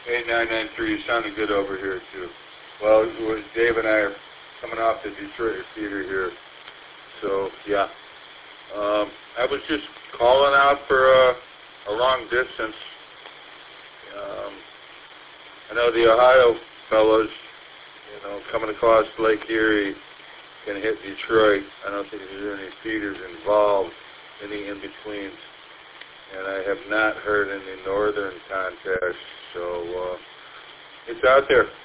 8993, you sounded good over here, too. Well, Dave and I are coming off the Detroit theater here. So, yeah. I was just calling out for a long distance. I know the Ohio fellows, coming across Lake Erie can hit Detroit. I don't think there's any feeders involved, any in-betweens. And I have not heard any northern contacts, so it's out there.